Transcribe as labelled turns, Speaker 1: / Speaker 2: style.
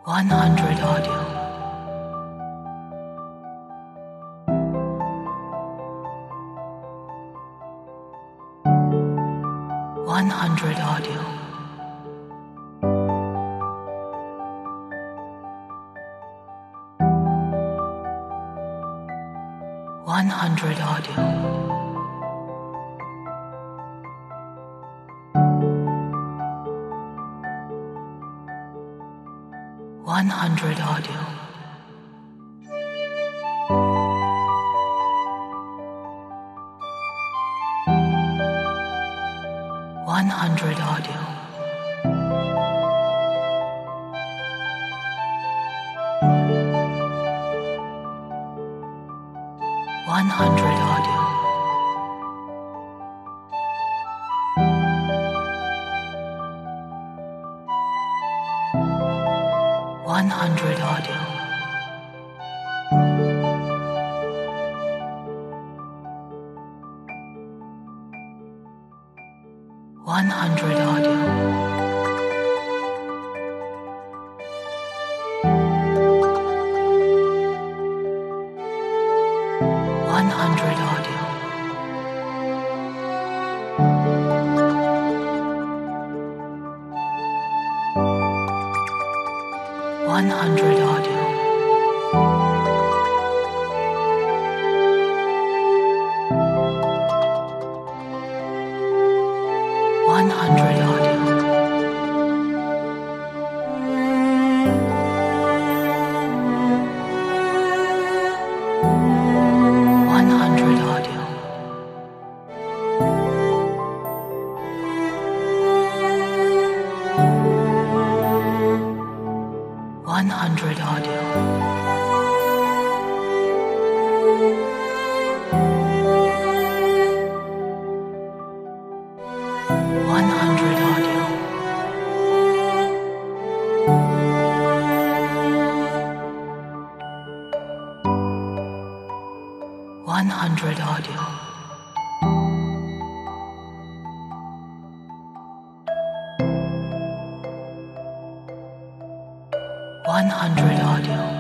Speaker 1: 100 audio. 100 audio. 100 audio. 100 audio. 100 audio. 100 audio. 100 audio. 100 audio. 100 audio. 100 audio. 100 audio. 100 audio. 100 audio. 100 audio. 100 audio. 100 audio.